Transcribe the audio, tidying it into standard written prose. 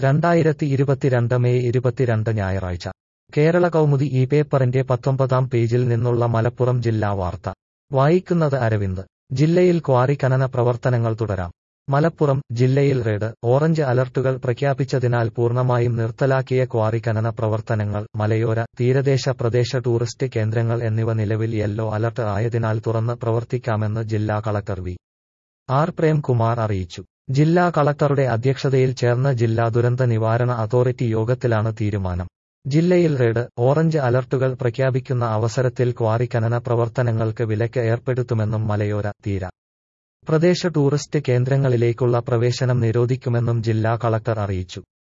2022 May 22 ഞായറാഴ്ച കേരള കൗമുദി ഈ പേപ്പറിന്റെ 19-ാം പേജിൽ നിന്നുള്ള മലപ്പുറം ജില്ലാ വാർത്ത വായിക്കുന്നത് അരവിന്ദ്. ജില്ലയിൽ ക്വാറി ഖനന പ്രവർത്തനങ്ങൾ തുടരാം. മലപ്പുറം ജില്ലയിൽ റെഡ്, ഓറഞ്ച് അലർട്ടുകൾ പ്രഖ്യാപിച്ചതിനാൽ പൂർണ്ണമായും നിർത്തലാക്കിയ ക്വാറി ഖനന പ്രവർത്തനങ്ങൾ മലയോര, തീരദേശ പ്രദേശ ടൂറിസ്റ്റ് കേന്ദ്രങ്ങൾ എന്നിവ നിലവിൽ യെല്ലോ അലർട്ട് ആയതിനാൽ തുറന്ന് പ്രവർത്തിക്കാമെന്ന് ജില്ലാ കളക്ടർ വി. ആർ. പ്രേംകുമാർ അറിയിച്ചു. ജില്ലാ കളക്ടറുടെ അധ്യക്ഷതയിൽ ചേർന്ന ജില്ലാ ദുരന്ത നിവാരണ അതോറിറ്റി യോഗത്തിലാണ് തീരുമാനം. ജില്ലയിൽ റെഡ്, ഓറഞ്ച് അലർട്ടുകൾ പ്രഖ്യാപിക്കുന്ന അവസരത്തിൽ ക്വാറി ഖനന പ്രവർത്തനങ്ങൾക്ക് വിലക്ക് ഏർപ്പെടുത്തുമെന്നും മലയോര, തീര പ്രദേശ ടൂറിസ്റ്റ് കേന്ദ്രങ്ങളിലേക്കുള്ള പ്രവേശനം നിരോധിക്കുമെന്നും ജില്ലാ കളക്ടർ അറിയിച്ചു.